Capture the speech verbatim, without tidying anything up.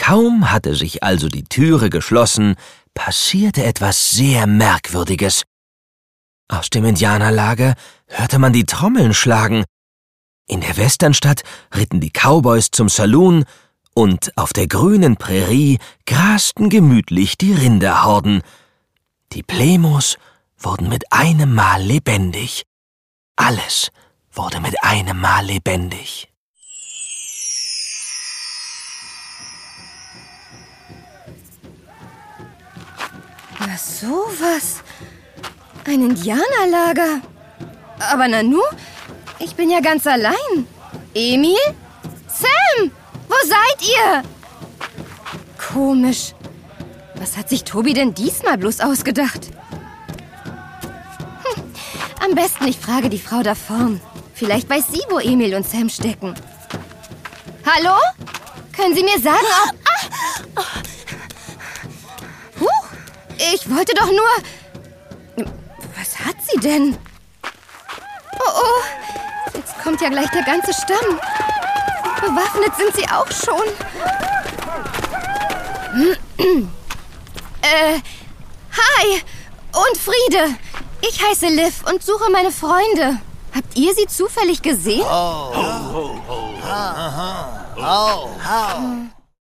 Kaum hatte sich also die Türe geschlossen, passierte etwas sehr Merkwürdiges. Aus dem Indianerlager hörte man die Trommeln schlagen. In der Westernstadt ritten die Cowboys zum Saloon und auf der grünen Prärie grasten gemütlich die Rinderhorden. Die Plemos wurden mit einem Mal lebendig. Alles wurde mit einem Mal lebendig. Na sowas. Ein Indianerlager. Aber Nanu, ich bin ja ganz allein. Emil? Sam, wo seid ihr? Komisch. Was hat sich Tobi denn diesmal bloß ausgedacht? Hm, am besten ich frage die Frau da vorn. Vielleicht weiß sie, wo Emil und Sam stecken. Hallo? Können Sie mir sagen, ob... Huch, ich wollte doch nur... Was hat sie denn? Oh, oh, jetzt kommt ja gleich der ganze Stamm. Bewaffnet sind sie auch schon. äh, hi und Friede. Ich heiße Liv und suche meine Freunde. Habt ihr sie zufällig gesehen? Oh, oh, oh, oh. Aha. Oh, oh.